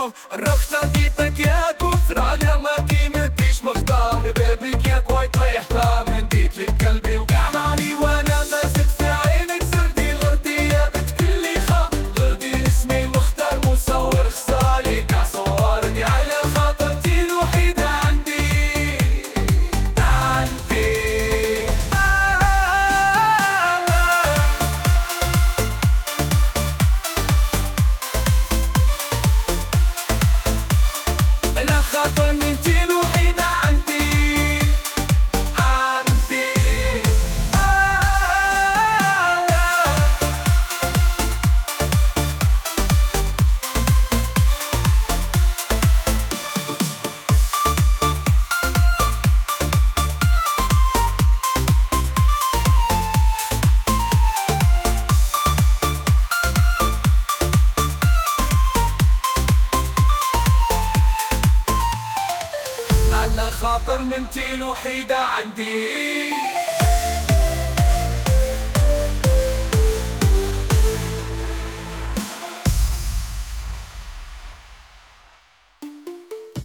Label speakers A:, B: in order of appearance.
A: رخصة جيتك يا كثر على ما قيمتيش مختار بابك يا كويت رايح من ديت لك قلبي وقعناني وانا ماسك في عينك سردي غردي يا بتقلي غردي اسمي مختار مصور خصالي صورني على خاطرتي الوحيدة عندي أنا خاطر انتي الوحيدة عندي على خاطر انتي الوحيدة عندي